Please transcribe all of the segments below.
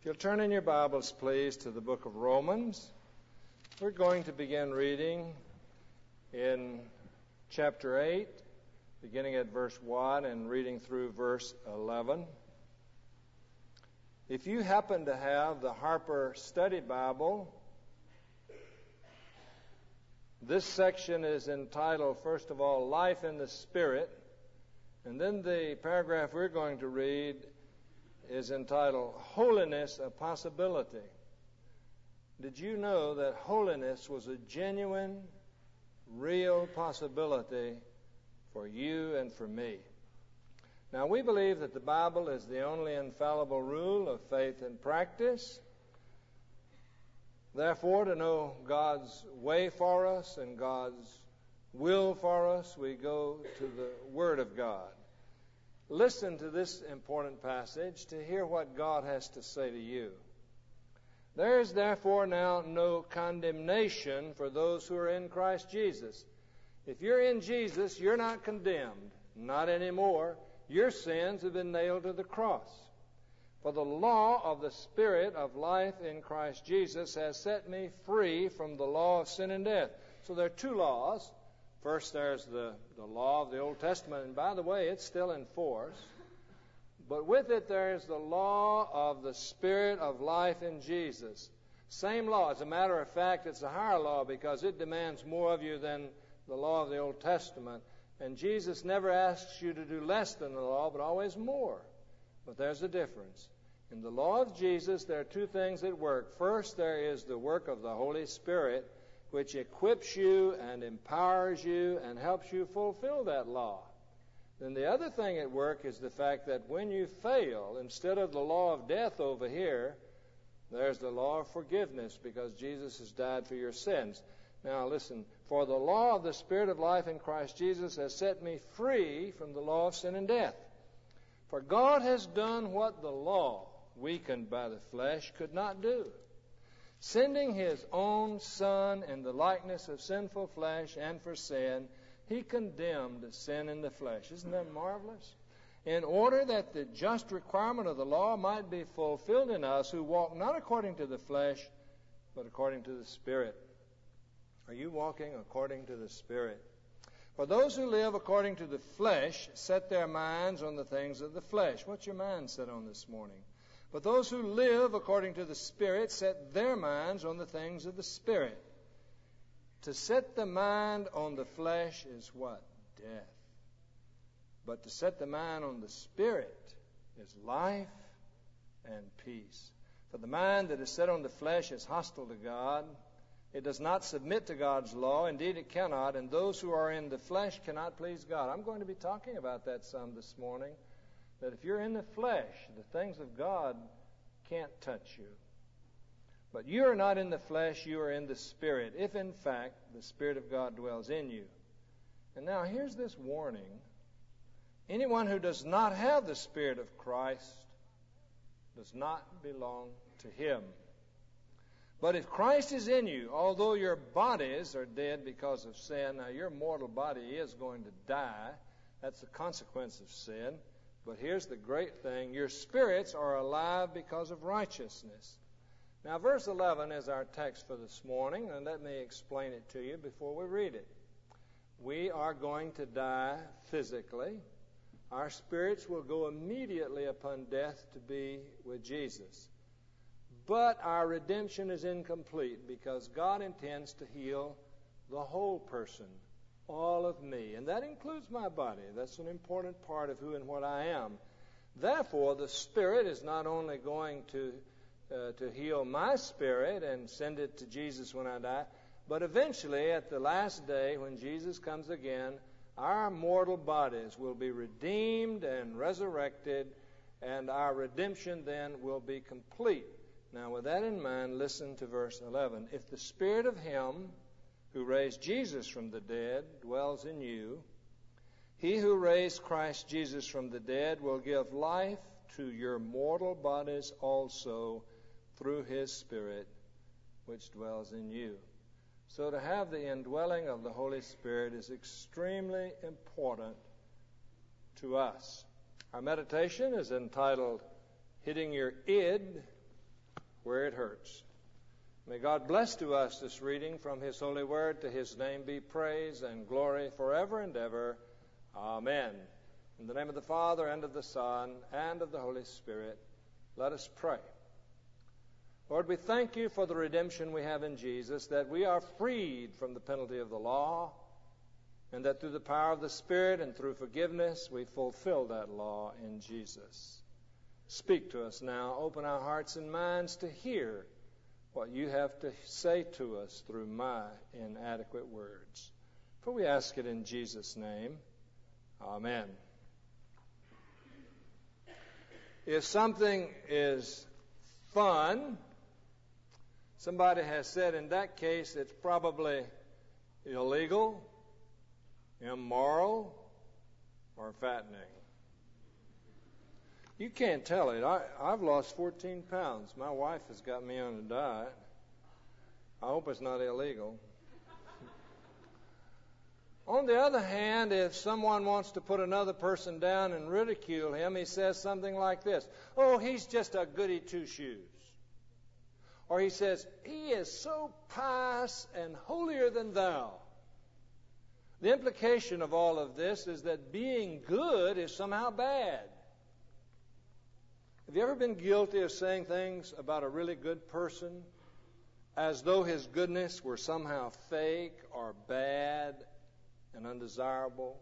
If you'll turn in your Bibles, please, to the book of Romans. We're going to begin reading in chapter 8, beginning at verse 1 and reading through verse 11. If you happen to have the Harper Study Bible, this section is entitled, first of all, Life in the Spirit, and then the paragraph we're going to read is entitled, Holiness a Possibility. Did you know that holiness was a genuine, real possibility for you and for me? Now, we believe that the Bible is the only infallible rule of faith and practice. Therefore, to know God's way for us and God's will for us, we go to the Word of God. Listen to this important passage to hear what God has to say to you. There is therefore now no condemnation for those who are in Christ Jesus. If you're in Jesus, you're not condemned, not anymore. Your sins have been nailed to the cross. For the law of the Spirit of life in Christ Jesus has set me free from the law of sin and death. So there are two laws. First, there's the law of the Old Testament, and by the way, it's still in force. But with it, there's the law of the Spirit of life in Jesus. Same law. As a matter of fact, it's a higher law because it demands more of you than the law of the Old Testament. And Jesus never asks you to do less than the law, but always more. But there's a difference. In the law of Jesus, there are two things at work. First, there is the work of the Holy Spirit, which equips you and empowers you and helps you fulfill that law. Then the other thing at work is the fact that when you fail, instead of the law of death over here, there's the law of forgiveness because Jesus has died for your sins. Now listen, for the law of the Spirit of life in Christ Jesus has set me free from the law of sin and death. For God has done what the law, weakened by the flesh, could not do. Sending His own Son in the likeness of sinful flesh and for sin, He condemned sin in the flesh. Isn't that marvelous? In order that the just requirement of the law might be fulfilled in us who walk not according to the flesh, but according to the Spirit. Are you walking according to the Spirit? For those who live according to the flesh set their minds on the things of the flesh. What's your mind set on this morning? But those who live according to the Spirit set their minds on the things of the Spirit. To set the mind on the flesh is what? Death. But to set the mind on the Spirit is life and peace. For the mind that is set on the flesh is hostile to God. It does not submit to God's law. Indeed, it cannot. And those who are in the flesh cannot please God. I'm going to be talking about that some this morning. That if you're in the flesh, the things of God can't touch you. But you are not in the flesh, you are in the Spirit, if in fact the Spirit of God dwells in you. And now here's this warning. Anyone who does not have the Spirit of Christ does not belong to Him. But if Christ is in you, although your bodies are dead because of sin, now your mortal body is going to die. That's the consequence of sin. But here's the great thing. Your spirits are alive because of righteousness. Now, verse 11 is our text for this morning, and let me explain it to you before we read it. We are going to die physically. Our spirits will go immediately upon death to be with Jesus. But our redemption is incomplete because God intends to heal the whole person, all of me. And that includes my body. That's an important part of who and what I am. Therefore, the Spirit is not only going to heal my spirit and send it to Jesus when I die, but eventually at the last day when Jesus comes again, our mortal bodies will be redeemed and resurrected, and our redemption then will be complete. Now, with that in mind, listen to verse 11. If the Spirit of Him who raised Jesus from the dead dwells in you, He who raised Christ Jesus from the dead will give life to your mortal bodies also through His Spirit which dwells in you. So to have the indwelling of the Holy Spirit is extremely important to us. Our meditation is entitled Hitting Your Id where it hurts. May God bless to us this reading from His holy word. To His name be praise and glory forever and ever. Amen. In the name of the Father, and of the Son, and of the Holy Spirit, let us pray. Lord, we thank You for the redemption we have in Jesus, that we are freed from the penalty of the law, and that through the power of the Spirit and through forgiveness we fulfill that law in Jesus. Speak to us now. Open our hearts and minds to hear what You have to say to us through my inadequate words. For we ask it in Jesus' name. Amen. If something is fun, somebody has said in that case it's probably illegal, immoral, or fattening. You can't tell it. I've lost 14 pounds. My wife has got me on a diet. I hope it's not illegal. On the other hand, if someone wants to put another person down and ridicule him, he says something like this: "Oh, he's just a goody two-shoes." Or he says, "He is so pious and holier than thou." The implication of all of this is that being good is somehow bad. Have you ever been guilty of saying things about a really good person as though his goodness were somehow fake or bad and undesirable?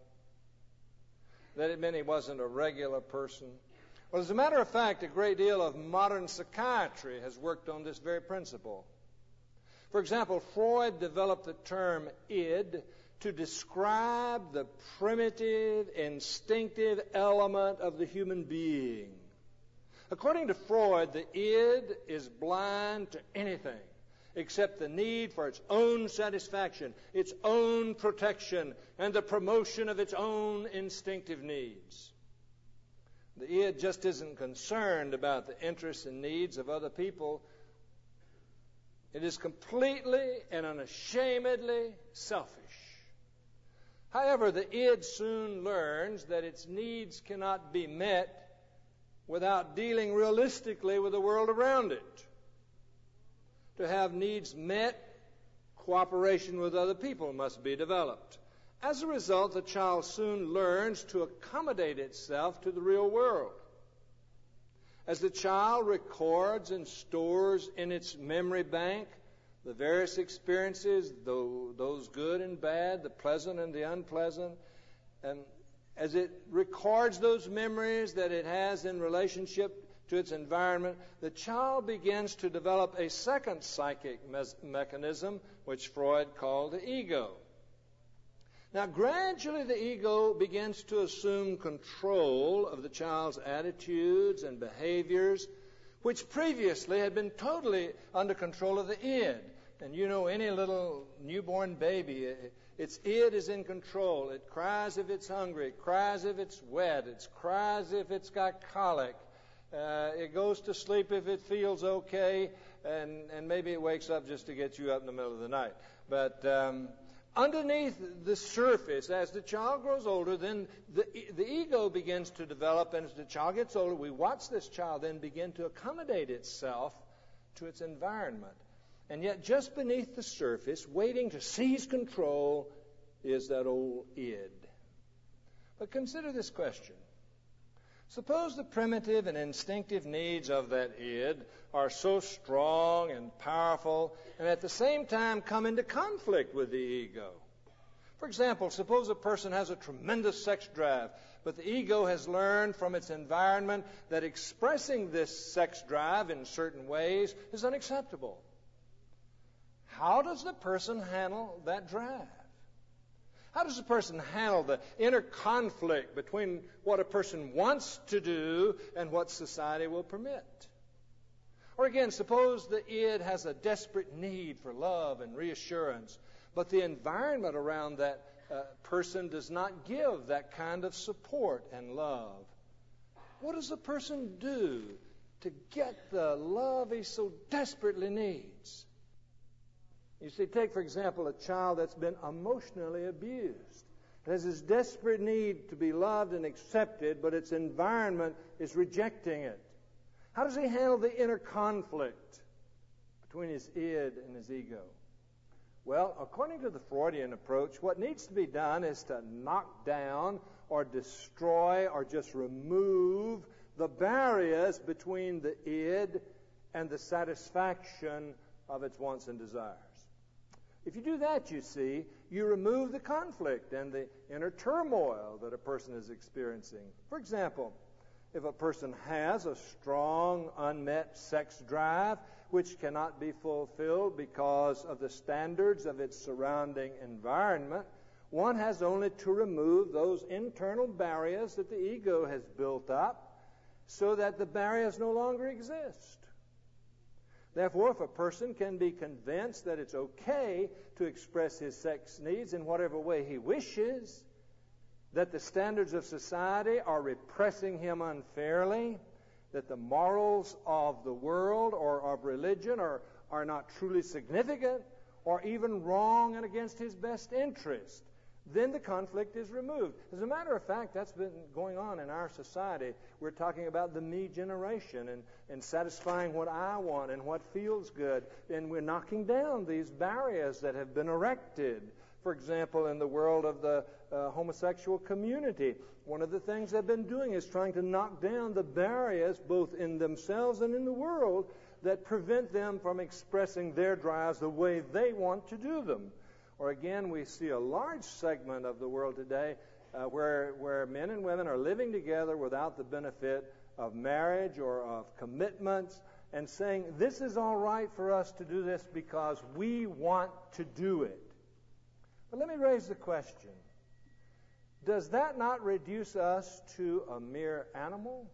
That it meant he wasn't a regular person? Well, as a matter of fact, a great deal of modern psychiatry has worked on this very principle. For example, Freud developed the term id to describe the primitive, instinctive element of the human being. According to Freud, the id is blind to anything except the need for its own satisfaction, its own protection, and the promotion of its own instinctive needs. The id just isn't concerned about the interests and needs of other people. It is completely and unashamedly selfish. However, the id soon learns that its needs cannot be met without dealing realistically with the world around it. To have needs met, cooperation with other people must be developed. As a result, the child soon learns to accommodate itself to the real world. As the child records and stores in its memory bank the various experiences, those good and bad, the pleasant and the unpleasant, and as it records those memories that it has in relationship to its environment, the child begins to develop a second psychic mechanism, which Freud called the ego. Now, gradually the ego begins to assume control of the child's attitudes and behaviors, which previously had been totally under control of the id. And you know, any little newborn baby, its id is in control. It cries if it's hungry. It cries if it's wet. It cries if it's got colic. It goes to sleep if it feels okay. And maybe it wakes up just to get you up in the middle of the night. But underneath the surface, as the child grows older, then the ego begins to develop. And as the child gets older, we watch this child then begin to accommodate itself to its environment. And yet just beneath the surface, waiting to seize control, is that old id. But consider this question. Suppose the primitive and instinctive needs of that id are so strong and powerful and at the same time come into conflict with the ego. For example, suppose a person has a tremendous sex drive, but the ego has learned from its environment that expressing this sex drive in certain ways is unacceptable. How does the person handle that drive? How does a person handle the inner conflict between what a person wants to do and what society will permit? Or again, suppose the id has a desperate need for love and reassurance, but the environment around that person does not give that kind of support and love. What does a person do to get the love he so desperately needs? You see, take, for example, a child that's been emotionally abused. It has this desperate need to be loved and accepted, but its environment is rejecting it. How does he handle the inner conflict? between his id and his ego? Well, according to the Freudian approach, what needs to be done is to knock down or destroy or just remove the barriers between the id and the satisfaction of its wants and desires. If you do that, you see, you remove the conflict and the inner turmoil that a person is experiencing. For example, if a person has a strong, unmet sex drive, which cannot be fulfilled because of the standards of its surrounding environment, one has only to remove those internal barriers that the ego has built up so that the barriers no longer exist. Therefore, if a person can be convinced that it's okay to express his sex needs in whatever way he wishes, that the standards of society are repressing him unfairly, that the morals of the world or of religion are not truly significant or even wrong and against his best interest, then the conflict is removed. As a matter of fact, that's been going on in our society. We're talking about the me generation and satisfying what I want and what feels good. And we're knocking down these barriers that have been erected. For example, in the world of the homosexual community, one of the things they've been doing is trying to knock down the barriers both in themselves and in the world that prevent them from expressing their drives the way they want to do them. Or again, we see a large segment of the world today where men and women are living together without the benefit of marriage or of commitments and saying, this is all right for us to do this because we want to do it. But let me raise the question. Does that not reduce us to a mere animal?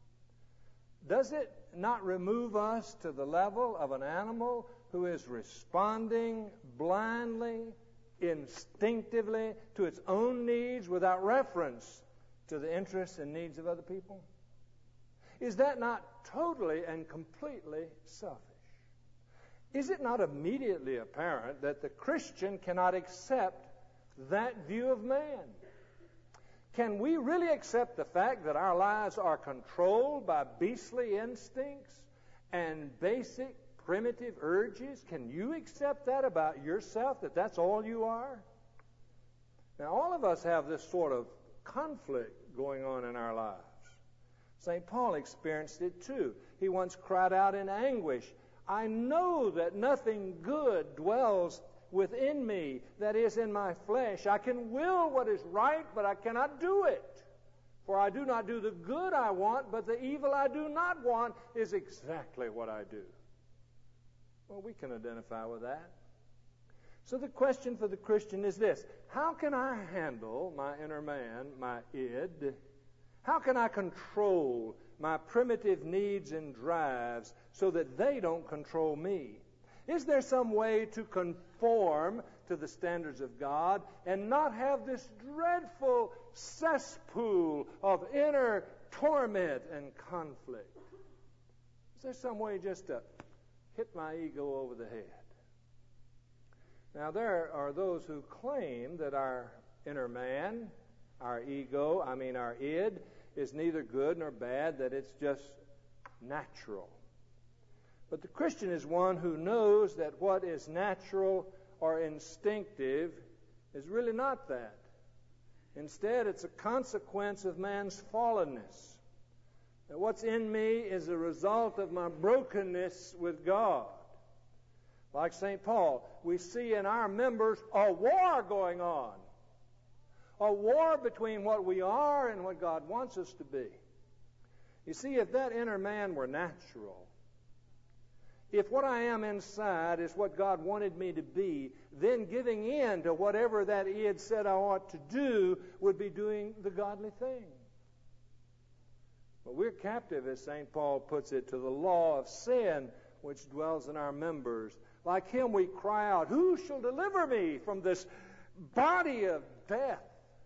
Does it not remove us to the level of an animal who is responding blindly, instinctively to its own needs without reference to the interests and needs of other people? Is that not totally and completely selfish? Is it not immediately apparent that the Christian cannot accept that view of man? Can we really accept the fact that our lives are controlled by beastly instincts and basic primitive urges? Can you accept that about yourself, that that's all you are? Now, all of us have this sort of conflict going on in our lives. St. Paul experienced it too. He once cried out in anguish, I know that nothing good dwells within me, that is in my flesh. I can will what is right, but I cannot do it. For I do not do the good I want, but the evil I do not want is exactly what I do. Well, we can identify with that. So the question for the Christian is this: how can I handle my inner man, my id? How can I control my primitive needs and drives so that they don't control me? Is there some way to conform to the standards of God and not have this dreadful cesspool of inner torment and conflict? Is there some way just to hit my ego over the head? Now, there are those who claim that our inner man, our ego, our id, is neither good nor bad, that it's just natural. But the Christian is one who knows that what is natural or instinctive is really not that. Instead, it's a consequence of man's fallenness. That what's in me is a result of my brokenness with God. Like St. Paul, we see in our members a war going on. A war between what we are and what God wants us to be. You see, if that inner man were natural, if what I am inside is what God wanted me to be, then giving in to whatever that id said I ought to do would be doing the godly thing. But we're captive, as St. Paul puts it, to the law of sin which dwells in our members. Like him we cry out, who shall deliver me from this body of death?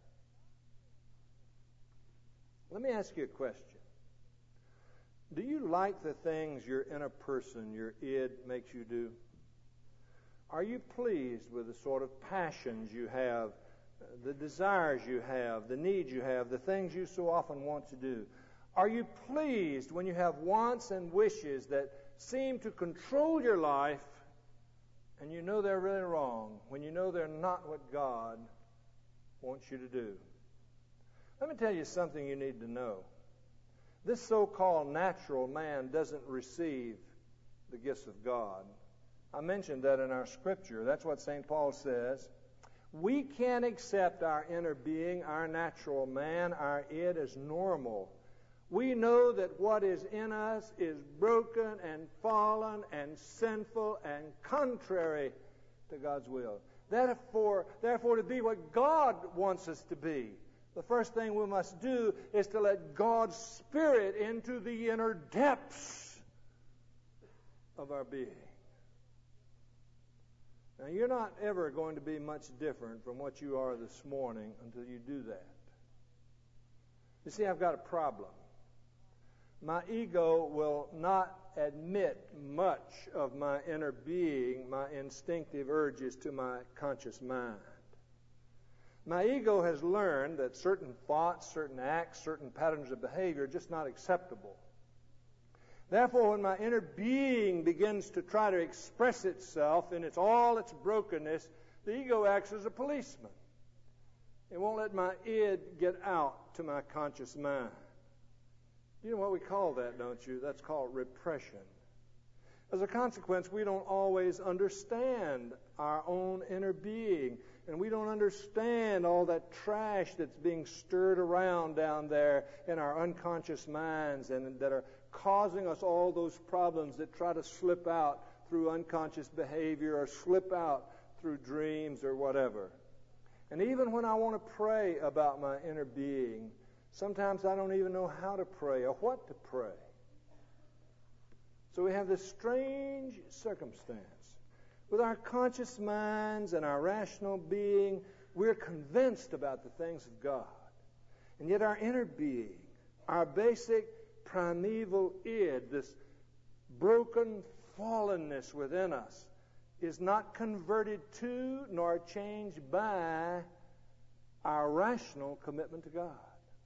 Let me ask you a question. Do you like the things your inner person, your id, makes you do? Are you pleased with the sort of passions you have, the desires you have, the needs you have, the things you so often want to do? Are you pleased when you have wants and wishes that seem to control your life, and you know they're really wrong, when you know they're not what God wants you to do. Let me tell you something you need to know. This so-called natural man doesn't receive the gifts of God. I mentioned that in our scripture. That's what St. Paul says. We can't accept our inner being, our natural man, our id as normal. We know that what is in us is broken and fallen and sinful and contrary to God's will. Therefore, to be what God wants us to be, the first thing we must do is to let God's Spirit into the inner depths of our being. Now, you're not ever going to be much different from what you are this morning until you do that. You see, I've got a problem. My ego will not admit much of my inner being, my instinctive urges, to my conscious mind. My ego has learned that certain thoughts, certain acts, certain patterns of behavior are just not acceptable. Therefore, when my inner being begins to try to express itself in all its brokenness, the ego acts as a policeman. It won't let my id get out to my conscious mind. You know what we call that, don't you? That's called repression. As a consequence, we don't always understand our own inner being, and we don't understand all that trash that's being stirred around down there in our unconscious minds and that are causing us all those problems that try to slip out through unconscious behavior or slip out through dreams or whatever. And even when I want to pray about my inner being, sometimes I don't even know how to pray or what to pray. So we have this strange circumstance. With our conscious minds and our rational being, we're convinced about the things of God. And yet our inner being, our basic primeval id, this broken fallenness within us, is not converted to nor changed by our rational commitment to God.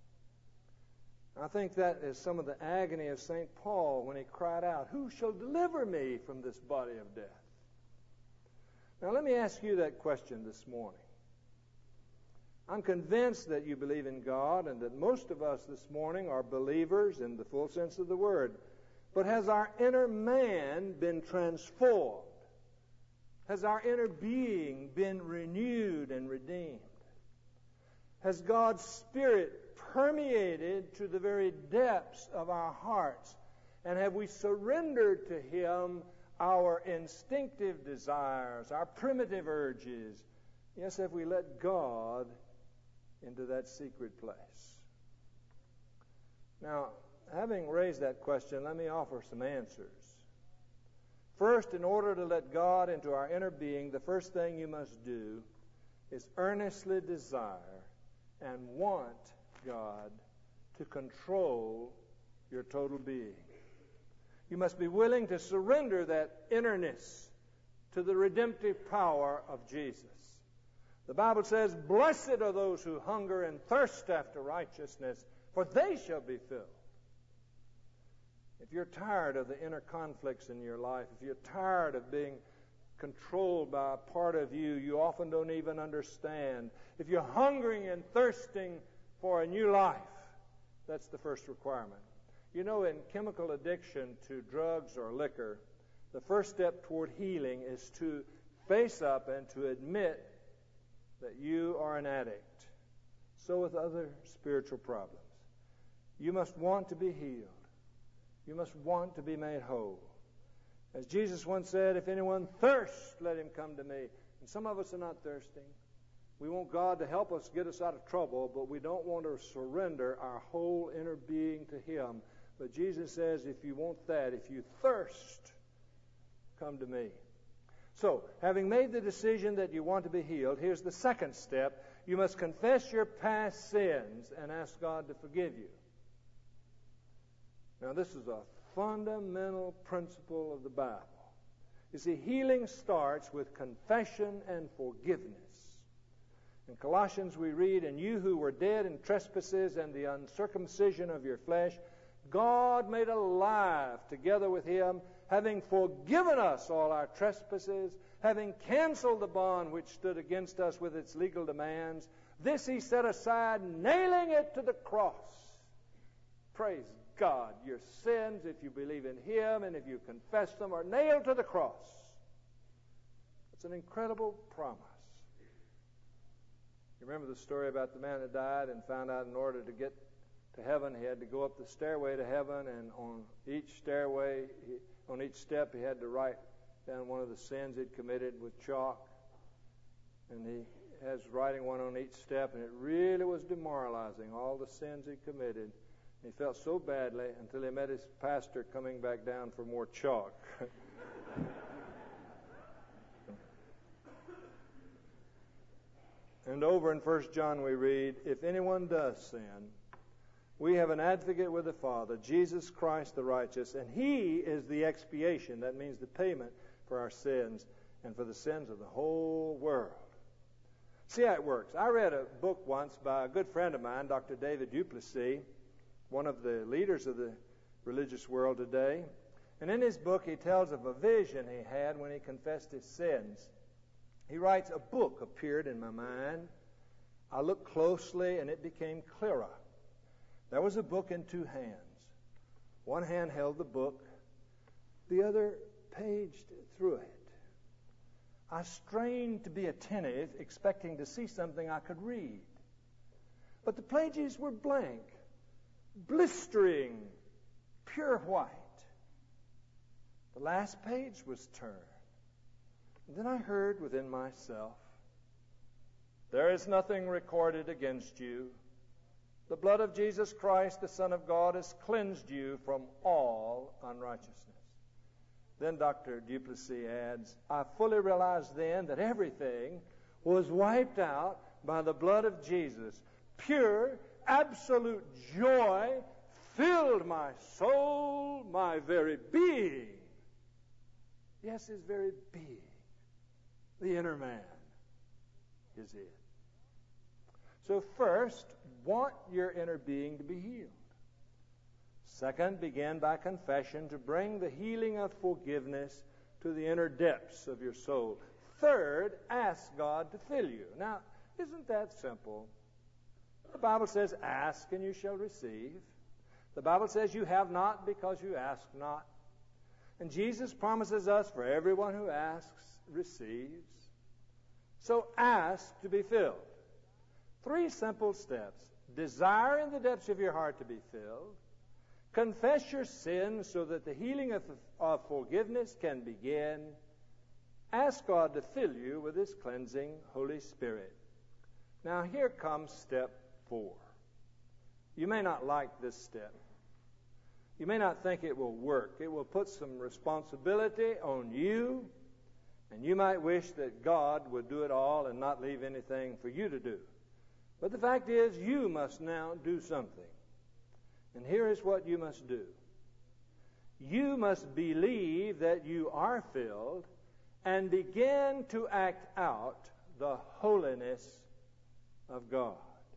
I think that is some of the agony of St. Paul when he cried out, "Who shall deliver me from this body of death?" Now let me ask you that question this morning. I'm convinced that you believe in God and that most of us this morning are believers in the full sense of the word. But has our inner man been transformed? Has our inner being been renewed and redeemed? Has God's Spirit permeated to the very depths of our hearts? And have we surrendered to Him our instinctive desires, our primitive urges? Yes, have we let God into that secret place? Now, having raised that question, let me offer some answers. First, in order to let God into our inner being, the first thing you must do is earnestly desire and want God to control your total being. You must be willing to surrender that innerness to the redemptive power of Jesus. The Bible says, "Blessed are those who hunger and thirst after righteousness, for they shall be filled." If you're tired of the inner conflicts in your life, if you're tired of being controlled by a part of you you often don't even understand, if you're hungering and thirsting for a new life, that's the first requirement. You know, in chemical addiction to drugs or liquor, the first step toward healing is to face up and to admit that you are an addict. So with other spiritual problems. You must want to be healed. You must want to be made whole. As Jesus once said, "If anyone thirsts, let him come to me." And some of us are not thirsting. We want God to help us get us out of trouble, but we don't want to surrender our whole inner being to Him. But Jesus says, if you want that, if you thirst, come to me. So, having made the decision that you want to be healed, here's the second step. You must confess your past sins and ask God to forgive you. Now, this is a fundamental principle of the Bible. You see, healing starts with confession and forgiveness. In Colossians we read, "And you who were dead in trespasses and the uncircumcision of your flesh, God made alive together with Him, having forgiven us all our trespasses, having canceled the bond which stood against us with its legal demands, this he set aside, nailing it to the cross. Praise God. Your sins, if you believe in him and if you confess them, are nailed to the cross. It's an incredible promise. You remember the story about the man that died and found out in order to get to heaven, he had to go up the stairway to heaven, and on each stairway, on each step, he had to write down one of the sins he'd committed with chalk. And he has writing one on each step, and it really was demoralizing, all the sins he committed. And he felt so badly until he met his pastor coming back down for more chalk. And over in 1 John we read, if anyone does sin, we have an advocate with the Father, Jesus Christ the righteous, and he is the expiation. That means the payment for our sins and for the sins of the whole world. See how it works. I read a book once by a good friend of mine, Dr. David Duplessis, one of the leaders of the religious world today. And in his book, he tells of a vision he had when he confessed his sins. He writes, a book appeared in my mind. I looked closely, and it became clearer. There was a book in two hands. One hand held the book. The other paged through it. I strained to be attentive, expecting to see something I could read. But the pages were blank, blistering, pure white. The last page was turned. And then I heard within myself, there is nothing recorded against you. The blood of Jesus Christ, the Son of God, has cleansed you from all unrighteousness. Then Dr. Duplessis adds, I fully realized then that everything was wiped out by the blood of Jesus. Pure, absolute joy filled my soul, my very being. Yes, his very being. The inner man is it. So first, want your inner being to be healed. Second, begin by confession to bring the healing of forgiveness to the inner depths of your soul. Third, ask God to fill you. Now, isn't that simple? The Bible says, ask and you shall receive. The Bible says you have not because you ask not. And Jesus promises us for everyone who asks, receives. So ask to be filled. 3 simple steps. Desire in the depths of your heart to be filled. Confess your sins so that the healing of forgiveness can begin. Ask God to fill you with His cleansing Holy Spirit. Now here comes step 4. You may not like this step. You may not think it will work. It will put some responsibility on you, and you might wish that God would do it all and not leave anything for you to do. But the fact is, you must now do something. And here is what you must do. You must believe that you are filled and begin to act out the holiness of God.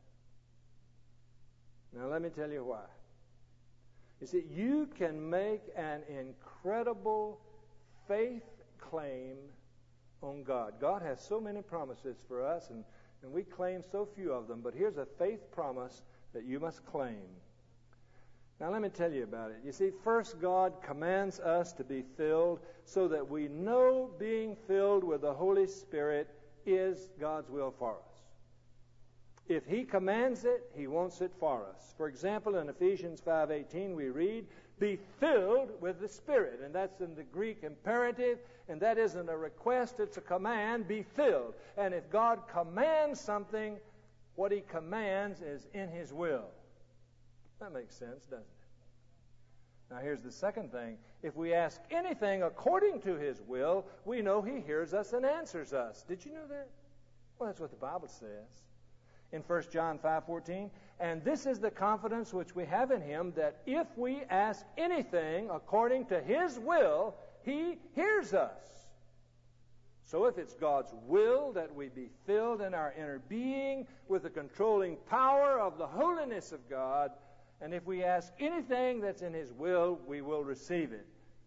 Now let me tell you why. You see, you can make an incredible faith claim on God. God has so many promises for us, and we claim so few of them. But here's a faith promise that you must claim. Now let me tell you about it. You see, first God commands us to be filled so that we know being filled with the Holy Spirit is God's will for us. If He commands it, He wants it for us. For example, in Ephesians 5:18 we read, be filled with the Spirit. And that's in the Greek imperative, and that isn't a request, it's a command, be filled. And if God commands something, what He commands is in His will. That makes sense, doesn't it? Now here's the second thing. If we ask anything according to His will, we know He hears us and answers us. Did you know that? Well, that's what the Bible says. In 1 John 5:14, and this is the confidence which we have in Him, that if we ask anything according to His will, He hears us. So if it's God's will that we be filled in our inner being with the controlling power of the holiness of God, and if we ask anything that's in His will, we will receive it.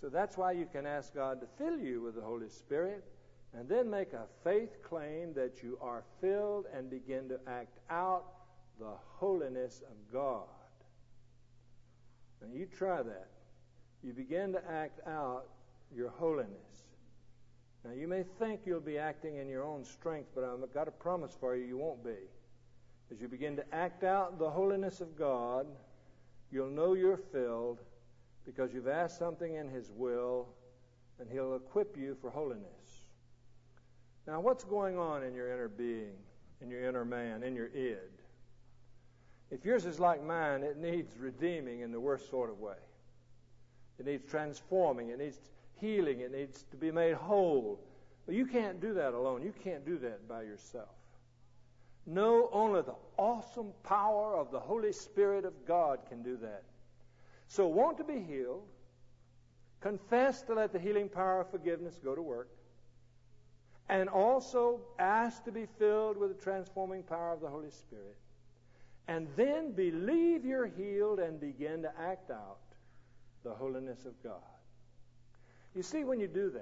So that's why you can ask God to fill you with the Holy Spirit and then make a faith claim that you are filled and begin to act out the holiness of God. Now you try that. You begin to act out your holiness. Now you may think you'll be acting in your own strength, but I've got a promise for you, you won't be. As you begin to act out the holiness of God, you'll know you're filled because you've asked something in His will, and He'll equip you for holiness. Now, what's going on in your inner being, in your inner man, in your id? If yours is like mine, it needs redeeming in the worst sort of way. It needs transforming. It needs healing. It needs to be made whole. But you can't do that alone. You can't do that by yourself. No, only the awesome power of the Holy Spirit of God can do that. So want to be healed. Confess to let the healing power of forgiveness go to work. And also ask to be filled with the transforming power of the Holy Spirit. And then believe you're healed and begin to act out the holiness of God. You see, when you do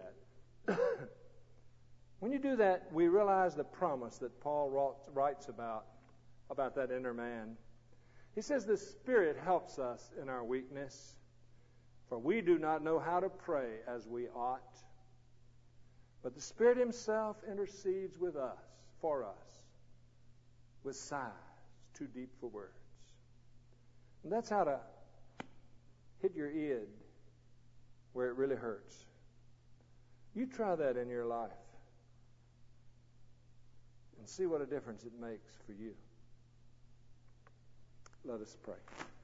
that, we realize the promise that Paul writes about that inner man. He says the Spirit helps us in our weakness, for we do not know how to pray as we ought. But the Spirit Himself intercedes with us, for us, with sighs too deep for words. And that's how to hit your id where it really hurts. You try that in your life and see what a difference it makes for you. Let us pray.